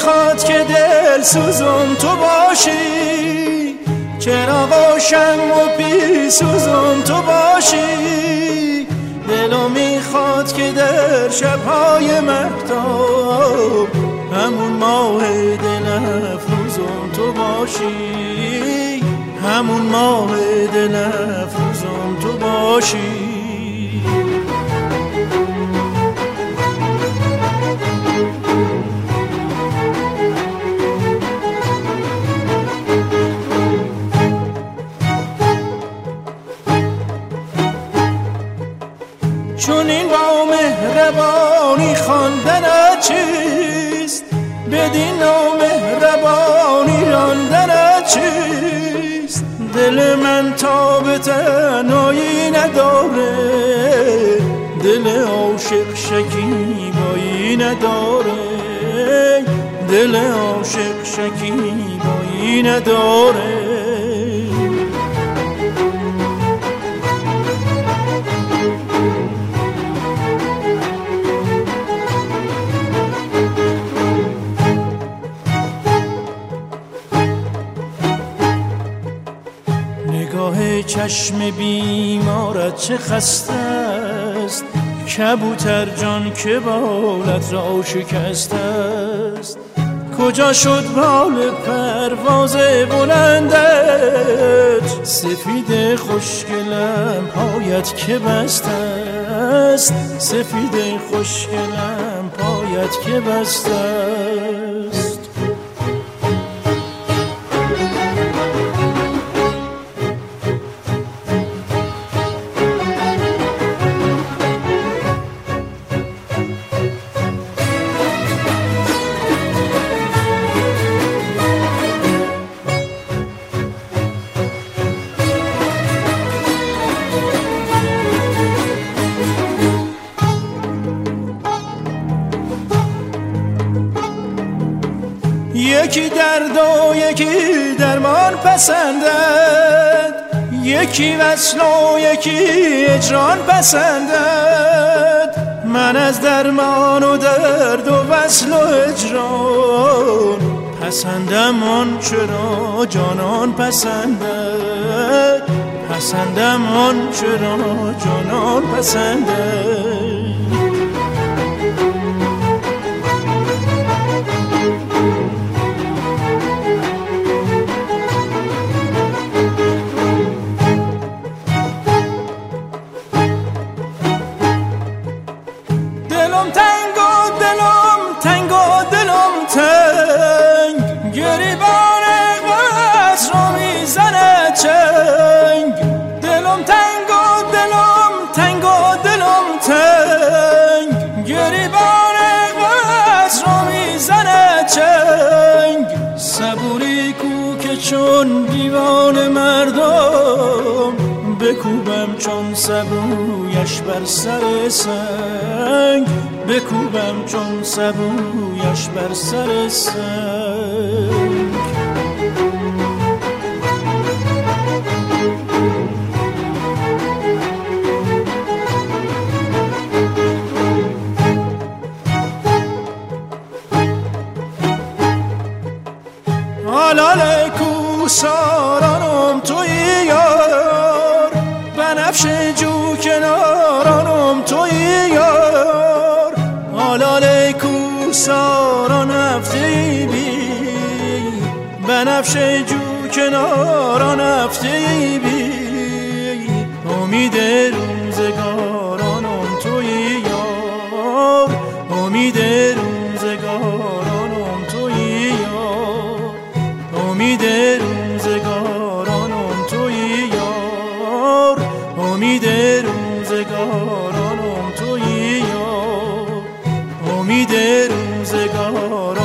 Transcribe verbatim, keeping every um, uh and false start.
میخواد که دل سوزم تو باشی، چراغاشم و پی سوزم تو باشی. دلو میخواد که در شبهای مهتاب همون ماه دل افروزم تو باشی، همون ماه دل افروزم تو باشی. چون این با مهربانی خواندن چیست، بدین نامهربانی راندن چیست. دل من تا به تنهایی نداره، دل عاشق شکیبایی نداره، دل عاشق شکیبایی نداره. نگاه چشم بیمارت چه خسته است، کبوتر جان که بالت را شکسته است. کجا شد بال پرواز بلندت، سفید خوشگلم پایت که بسته است، سفید خوشگلم پایت که بسته است. یکی درد و یکی درمان پسندد، یکی وصل و یکی هجران پسندد. من از درمان و درد و وصل و هجران پسندم آن چرا جانان پسندد، پسندم آن چرا جانان پسندد. دلم تنگ و دلم تنگ و دلم تنگ، گریبان قصر رو میزنه چنگ. دلم تنگ و دلم تنگ و دلم تنگ، گریبان قصر رو میزنه چنگ. صبوری کو که چون دیوان مردم، بکوبم چون سبویش بر سر سنگ، بکوبم چون سبویش بر سر سنگ. آلاله کوسارانم تویی یار، بنفش جو کنارانم تویی یار. آلاله کوساران هفته بی، بنفش جو کناران هفته بی. امید روزگارانم تویی یار، امید روزگارانم تویی یار، امید روزگارانم تویی یار، امید روزگارانم تویی یار، امید روزگارانم